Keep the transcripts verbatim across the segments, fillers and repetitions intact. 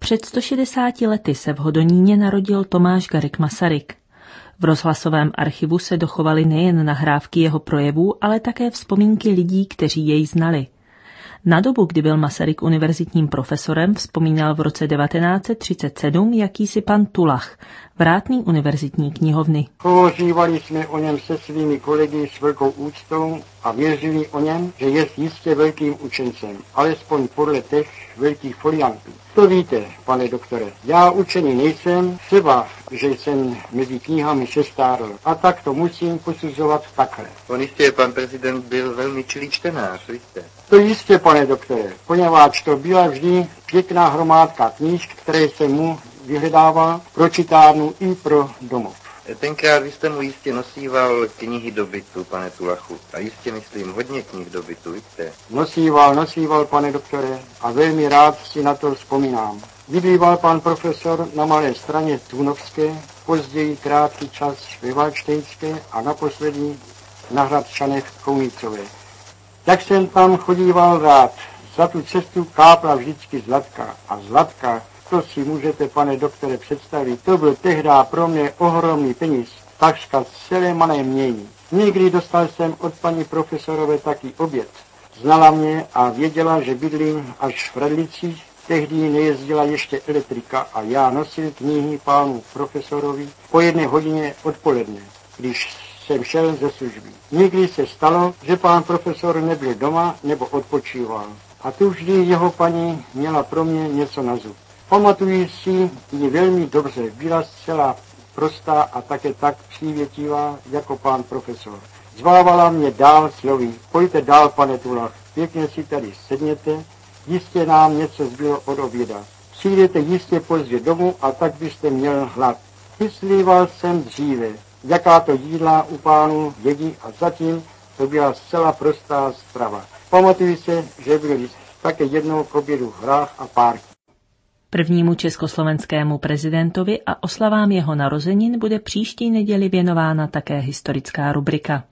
Před sto šedesáti lety se v Hodoníně narodil Tomáš Garrigue Masaryk. V rozhlasovém archivu se dochovaly nejen nahrávky jeho projevů, ale také vzpomínky lidí, kteří jej znali. Na dobu, kdy byl Masaryk univerzitním profesorem, vzpomínal v roce devatenáct set třicet sedm jakýsi pan Tulach, vrátný univerzitní knihovny. Hovořívali jsme o něm se svými kolegy s velkou úctou a věřili o něm, že je jistě velkým učencem, alespoň podle těch velkých foliantů. To víte, pane doktore, já učený nejsem, třeba, že jsem mezi knihami sestárl, a tak to musím posuzovat takhle. On jistě, pan prezident, byl velmi čilý čtenář, jistě. To jistě, pane doktore, poněvadž to byla vždy pěkná hromádka knížek, které jsem mu vyhledával pro čitárnu i pro domov. Tenkrát vy jste mu jistě nosíval knihy do bytu, pane Tulachu. A jistě, myslím, hodně knih do bytu, jistě. Nosíval, nosíval, pane doktore, a velmi rád si na to vzpomínám. Bydlíval pan profesor na Malé Straně Tůnovské, později krátký čas ve Valštejnské a naposledy na Hradčanech Kounicové. Jak jsem tam chodíval rád, za tu cestu kápla vždycky zlatka. A zlatka, to si můžete, pane doktore, představit, to byl tehdy pro mě ohromný peníz, takřka celé malé mění. Někdy dostal jsem od paní profesorové taky oběd. Znala mě a věděla, že bydlím až v Radlicích, tehdy nejezdila ještě elektrika a já nosil knihy pánu profesorovi po jedné hodině odpoledne, když jsem šel ze služby. Někdy se stalo, že pán profesor nebyl doma nebo odpočíval. A tu vždy jeho paní měla pro mě něco na zub. Pamatuji si ji velmi dobře, byla zcela prostá a také tak přívětivá jako pán profesor. Zvávala mě dál slovy, pojďte dál, pane Tulach, pěkně si tady sedněte, jistě nám něco zbylo od oběda. Přijdete jistě pozdě domů a tak byste měl hlad. Myslíval jsem dříve, jaká to jídla u pánů jedí a zatím to byla zcela prostá strava. Pamatuji se, že byli také jednou k obědu hrách a párky. Prvnímu československému prezidentovi a oslavám jeho narozenin bude příští neděli věnována také historická rubrika.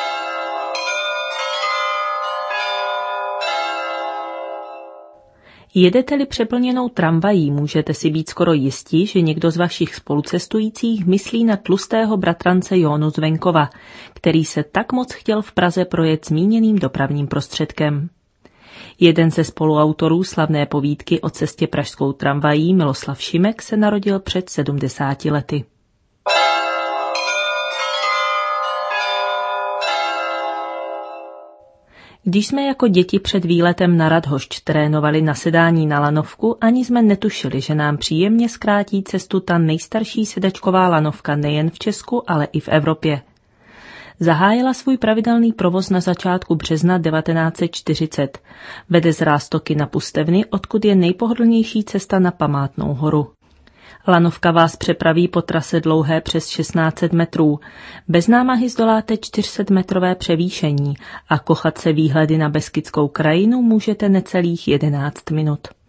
Jedete-li přeplněnou tramvají, můžete si být skoro jistí, že někdo z vašich spolucestujících myslí na tlustého bratrance Jónu z venkova, který se tak moc chtěl v Praze projet zmíněným dopravním prostředkem. Jeden ze spoluautorů slavné povídky o cestě pražskou tramvají, Miloslav Šimek, se narodil před sedmdesáti lety. Když jsme jako děti před výletem na Radhošť trénovali na sedání na lanovku, ani jsme netušili, že nám příjemně zkrátí cestu ta nejstarší sedačková lanovka nejen v Česku, ale i v Evropě. Zahájila svůj pravidelný provoz na začátku března devatenáct set čtyřicet. Vede z Ráztoky na Pustevny, odkud je nejpohodlnější cesta na Památnou horu. Lanovka vás přepraví po trase dlouhé přes šestnáct set metrů. Bez námahy zdoláte čtyřsetmetrové převýšení a kochat se výhledy na Beskidskou krajinu můžete necelých jedenáct minut.